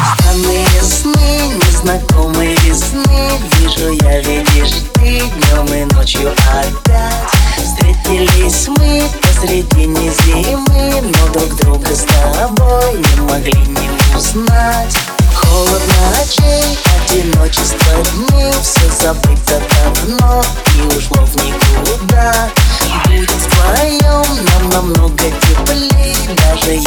Странные сны, незнакомые весны. Вижу я, видишь ты, днем и ночью опять. Встретились мы посредине зимы, но друг друга с тобой не могли не узнать. Холод ночей, одиночество дней, все забыто давно и ушло в никуда. Будет вдвоем нам намного теплей, даже